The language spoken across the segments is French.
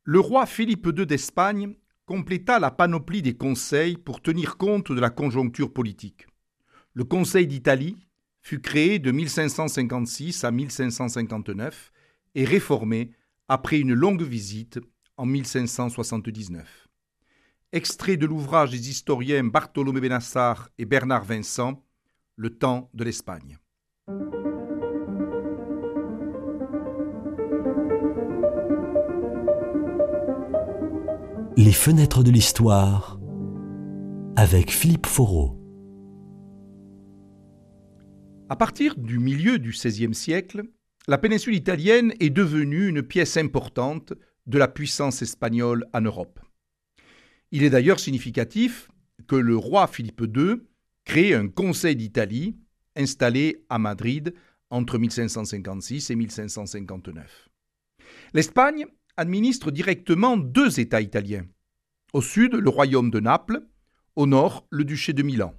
Le roi Philippe II d'Espagne compléta la panoplie des conseils pour tenir compte de la conjoncture politique. Le Conseil d'Italie fut créé de 1556 à 1559 et réformé après une longue visite en 1579. Extrait de l'ouvrage des historiens Bartolomé Benassar et Bernard Vincent, Le temps de l'Espagne. Les fenêtres de l'histoire avec Philippe Foreau. À partir du milieu du XVIe siècle, la péninsule italienne est devenue une pièce importante de la puissance espagnole en Europe. Il est d'ailleurs significatif que le roi Philippe II crée un Conseil d'Italie installé à Madrid entre 1556 et 1559. L'Espagne administre directement deux États italiens. Au sud, le royaume de Naples, au nord, le duché de Milan.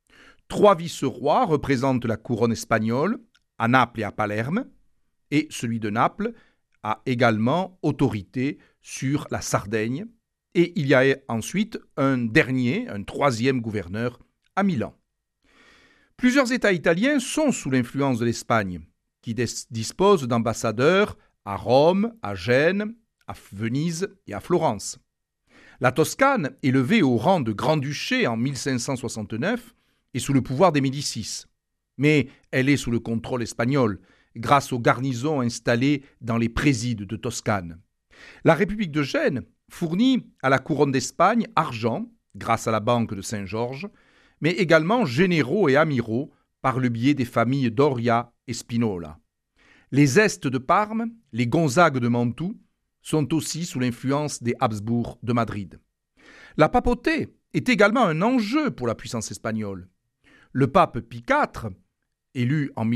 3 vice-rois représentent la couronne espagnole à Naples et à Palerme, et celui de Naples a également autorité sur la Sardaigne, et il y a ensuite un troisième gouverneur à Milan. Plusieurs États italiens sont sous l'influence de l'Espagne, qui dispose d'ambassadeurs à Rome, à Gênes, à Venise et à Florence. La Toscane, élevée au rang de grand-duché en 1569, est sous le pouvoir des Médicis. Mais elle est sous le contrôle espagnol, grâce aux garnisons installées dans les présides de Toscane. La République de Gênes fournit à la couronne d'Espagne argent, grâce à la Banque de Saint-Georges, mais également généraux et amiraux par le biais des familles Doria et Spinola. Les Estes de Parme, les Gonzague de Mantoue, sont aussi sous l'influence des Habsbourg de Madrid. La papauté est également un enjeu pour la puissance espagnole. Le pape Pie IV, élu en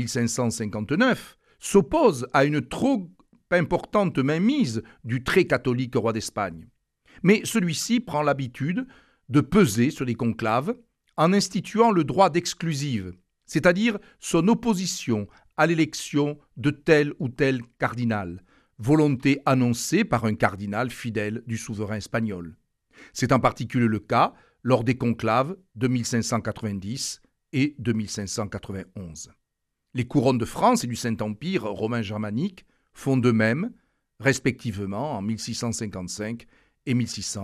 1559, s'oppose à une trop importante mainmise du très catholique roi d'Espagne. Mais celui-ci prend l'habitude de peser sur les conclaves en instituant le droit d'exclusive, c'est-à-dire son opposition à l'élection de tel ou tel cardinal, volonté annoncée par un cardinal fidèle du souverain espagnol. C'est en particulier le cas lors des conclaves de 1590 et de 1591. Les couronnes de France et du Saint-Empire romain germanique font de même, respectivement en 1655 et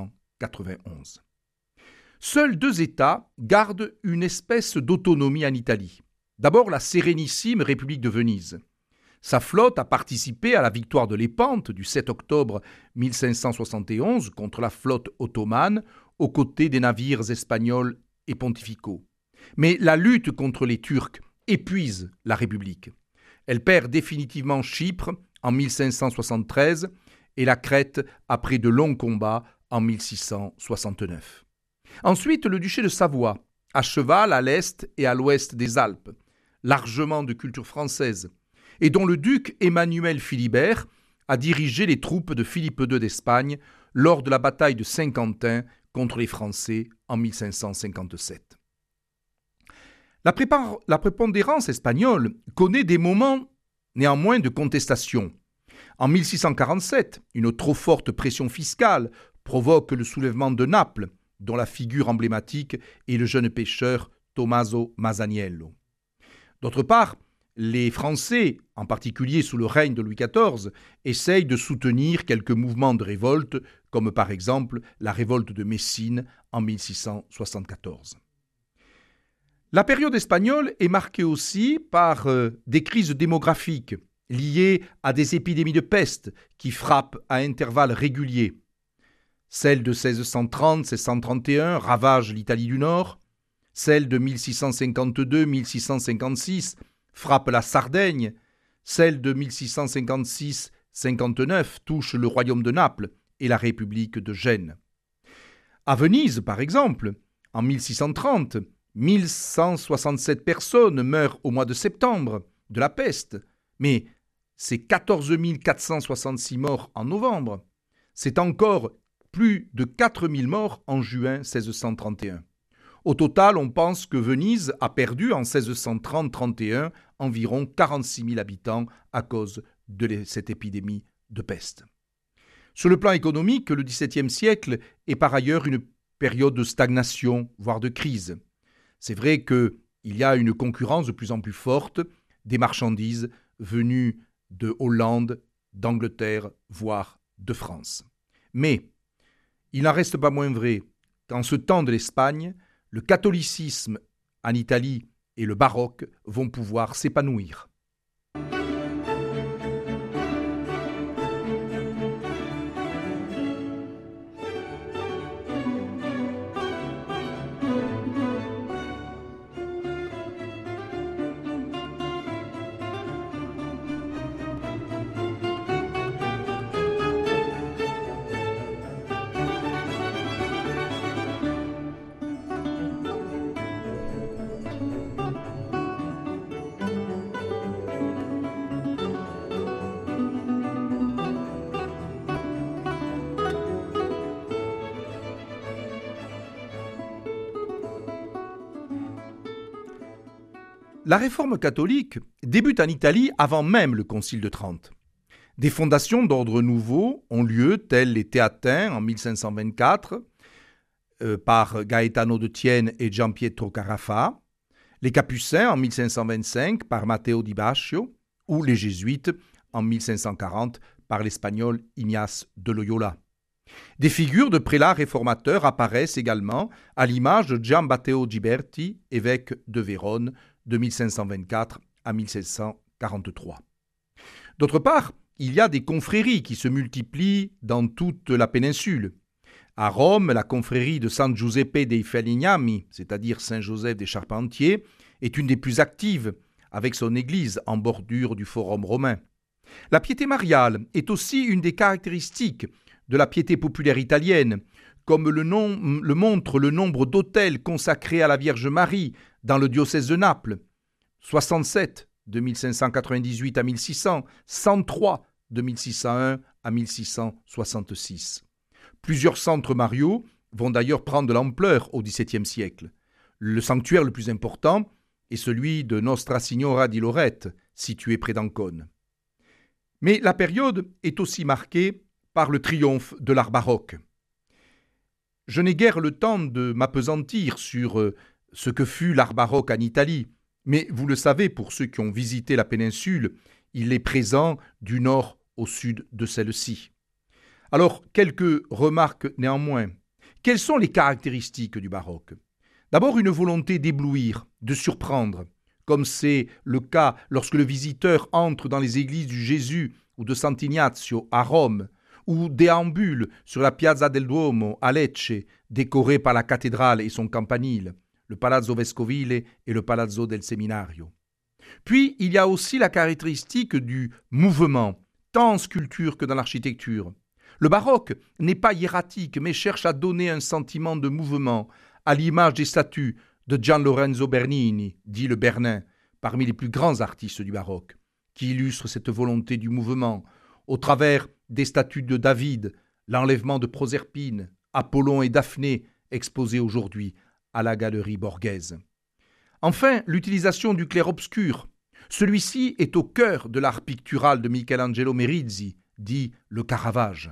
1691. Seuls 2 États gardent une espèce d'autonomie en Italie. D'abord la sérénissime République de Venise. Sa flotte a participé à la victoire de Lépante du 7 octobre 1571 contre la flotte ottomane aux côtés des navires espagnols et pontificaux. Mais la lutte contre les Turcs épuise la République. Elle perd définitivement Chypre en 1573 et la Crète après de longs combats en 1669. Ensuite, le duché de Savoie, à cheval à l'est et à l'ouest des Alpes, largement de culture française, et dont le duc Emmanuel Philibert a dirigé les troupes de Philippe II d'Espagne lors de la bataille de Saint-Quentin contre les Français en 1557. La prépondérance espagnole connaît des moments néanmoins de contestation. En 1647, une trop forte pression fiscale provoque le soulèvement de Naples, dont la figure emblématique est le jeune pêcheur Tommaso Masaniello. D'autre part, les Français, en particulier sous le règne de Louis XIV, essayent de soutenir quelques mouvements de révolte, comme par exemple la révolte de Messine en 1674. La période espagnole est marquée aussi par des crises démographiques liées à des épidémies de peste qui frappent à intervalles réguliers. Celle de 1630-1631 ravage l'Italie du Nord, celle de 1652-1656 frappe la Sardaigne, celle de 1656-59 touche le royaume de Naples et la République de Gênes. À Venise, par exemple, en 1630, 1167 personnes meurent au mois de septembre de la peste, mais c'est 14 466 morts en novembre. C'est encore plus de 4000 morts en juin 1631. Au total, on pense que Venise a perdu en 1630-31 environ 46 000 habitants à cause de cette épidémie de peste. Sur le plan économique, le XVIIe siècle est par ailleurs une période de stagnation, voire de crise. C'est vrai qu'il y a une concurrence de plus en plus forte des marchandises venues de Hollande, d'Angleterre, voire de France. Mais il n'en reste pas moins vrai qu'en ce temps de l'Espagne, le catholicisme en Italie et le baroque vont pouvoir s'épanouir. La réforme catholique débute en Italie avant même le Concile de Trente. Des fondations d'ordre nouveau ont lieu, telles les Théatins en 1524, par Gaetano de Thiene et Giampietro Carafa, les Capucins en 1525 par Matteo di Baccio, ou les Jésuites en 1540 par l'Espagnol Ignace de Loyola. Des figures de prélats réformateurs apparaissent également, à l'image de Gian Matteo Ghiberti, évêque de Vérone, de 1524 à 1643. D'autre part, il y a des confréries qui se multiplient dans toute la péninsule. À Rome, la confrérie de San Giuseppe dei Falegnami, c'est-à-dire Saint-Joseph des Charpentiers, est une des plus actives, avec son église en bordure du Forum romain. La piété mariale est aussi une des caractéristiques de la piété populaire italienne, comme le montre le nombre d'autels consacrés à la Vierge Marie dans le diocèse de Naples, 67 de 1598 à 1600, 103 de 1601 à 1666. Plusieurs centres mariaux vont d'ailleurs prendre de l'ampleur au XVIIe siècle. Le sanctuaire le plus important est celui de Nostra Signora di Lorette, situé près d'Ancône. Mais la période est aussi marquée par le triomphe de l'art baroque. Je n'ai guère le temps de m'appesantir sur ce que fut l'art baroque en Italie, mais vous le savez pour ceux qui ont visité la péninsule, il est présent du nord au sud de celle-ci. Alors, quelques remarques néanmoins. Quelles sont les caractéristiques du baroque ? D'abord, une volonté d'éblouir, de surprendre, comme c'est le cas lorsque le visiteur entre dans les églises du Jésus ou de Sant'Ignazio à Rome, ou déambule sur la Piazza del Duomo à Lecce, décorée par la cathédrale et son campanile, le Palazzo Vescovile et le Palazzo del Seminario. Puis, il y a aussi la caractéristique du mouvement, tant en sculpture que dans l'architecture. Le baroque n'est pas hiératique, mais cherche à donner un sentiment de mouvement, à l'image des statues de Gian Lorenzo Bernini, dit le Bernin, parmi les plus grands artistes du baroque, qui illustrent cette volonté du mouvement, au travers des statues de David, l'enlèvement de Proserpine, Apollon et Daphné, exposés aujourd'hui à la galerie Borghese. Enfin, l'utilisation du clair-obscur. Celui-ci est au cœur de l'art pictural de Michelangelo Merisi, dit le Caravage,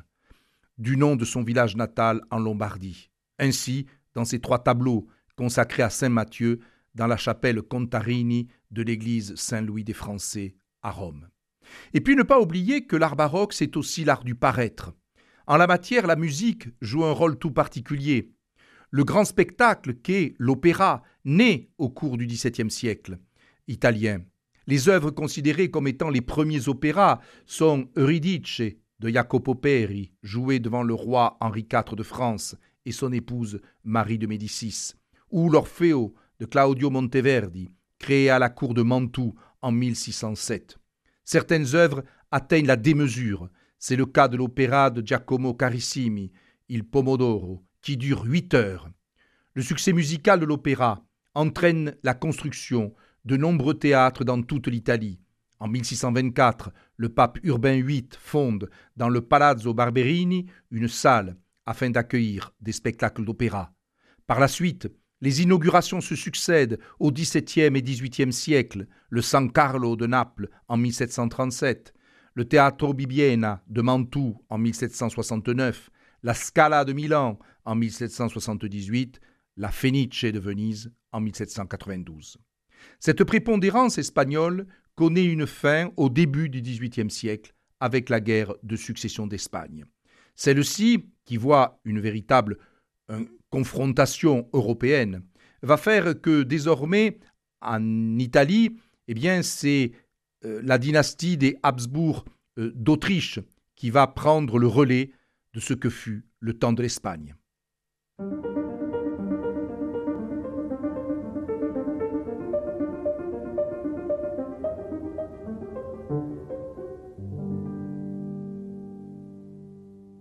du nom de son village natal en Lombardie. Ainsi, dans ces 3 tableaux consacrés à Saint Matthieu, dans la chapelle Contarini de l'église Saint-Louis des Français à Rome. Et puis ne pas oublier que l'art baroque, c'est aussi l'art du paraître. En la matière, la musique joue un rôle tout particulier. Le grand spectacle qu'est l'opéra, né au cours du XVIIe siècle italien. Les œuvres considérées comme étant les premiers opéras sont Eurydice de Jacopo Peri, joué devant le roi Henri IV de France et son épouse Marie de Médicis, ou l'Orfeo de Claudio Monteverdi, créé à la cour de Mantoue en 1607. Certaines œuvres atteignent la démesure. C'est le cas de l'opéra de Giacomo Carissimi, Il Pomodoro, qui dure 8 heures. Le succès musical de l'opéra entraîne la construction de nombreux théâtres dans toute l'Italie. En 1624, le pape Urbain VIII fonde dans le Palazzo Barberini une salle afin d'accueillir des spectacles d'opéra. Par la suite, les inaugurations se succèdent au XVIIe et XVIIIe siècle, le San Carlo de Naples en 1737, le Teatro Bibbiena de Mantoue en 1769, la Scala de Milan en 1778, la Fenice de Venise en 1792. Cette prépondérance espagnole connaît une fin au début du XVIIIe siècle avec la guerre de succession d'Espagne. Celle-ci, qui voit une véritable confrontation européenne, va faire que désormais, en Italie, c'est la dynastie des Habsbourg d'Autriche qui va prendre le relais de ce que fut le temps de l'Espagne.